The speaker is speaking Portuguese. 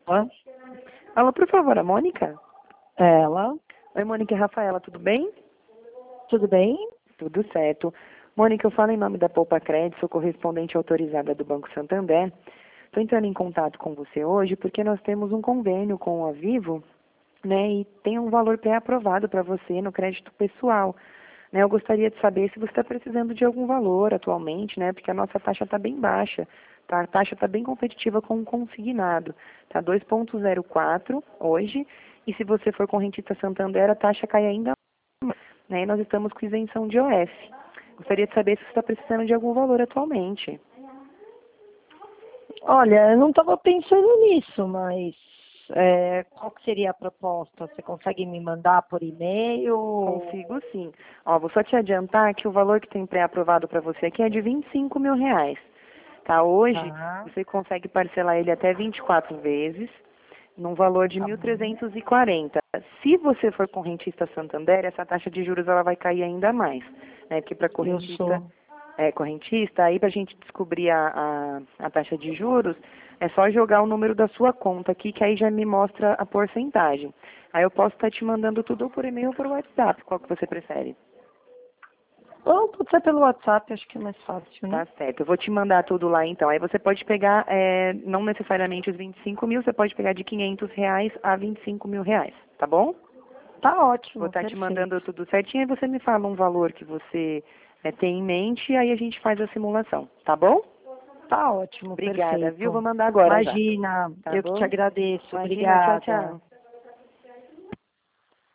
Hã? Alô, por favor, a Mônica? Ela, Oi, Mônica e Rafaela, tudo bem? tudo bem? Tudo certo. Mônica, eu falo em nome da Poupa Crédito, sou correspondente autorizada do Banco Santander. Estou entrando em contato com você hoje porque nós temos um convênio com a Vivo, né, e tem um valor pré-aprovado para você no crédito pessoal. Né, eu gostaria de saber se você está precisando de algum valor atualmente, né, porque a nossa taxa está bem baixa, tá? A taxa está bem competitiva com o consignado, tá 2,04 hoje, e se você for correntista Santander, a taxa cai ainda mais, né, e nós estamos com isenção de OF. Gostaria de saber se você está precisando de algum valor atualmente. Olha, eu não estava pensando nisso, mas qual que seria a proposta? Você consegue me mandar por e-mail? Consigo sim. Ó, vou só te adiantar que o valor que tem pré-aprovado para você aqui é de R$ 25.000. Tá? Hoje, Tá, você consegue parcelar ele até 24 vezes, num valor de tá bom. 1.340. Se você for correntista Santander, essa taxa de juros ela vai cair ainda mais, né? Porque para Eu correntista, sou. aí para a gente descobrir a taxa de juros, é só jogar o número da sua conta aqui, que aí já me mostra a porcentagem. Aí eu posso estar te mandando tudo por e-mail ou por WhatsApp, qual que você prefere? Ou pode ser pelo WhatsApp, acho que é mais fácil, né? Tá certo, eu vou te mandar tudo lá então. Aí você pode pegar, não necessariamente os 25 mil, você pode pegar de R$ 500 a R$ 25.000, tá bom? Tá Vou ótimo, estar te perfeito. mandando tudo certinho, aí você me fala um valor que você tem em mente e aí a gente faz a simulação, tá bom? Tá ótimo, Obrigada, viu? Vou perfeito. mandar agora já. Imagina, Tá eu que te bom? agradeço. Imagina, tchau, Obrigada. tchau.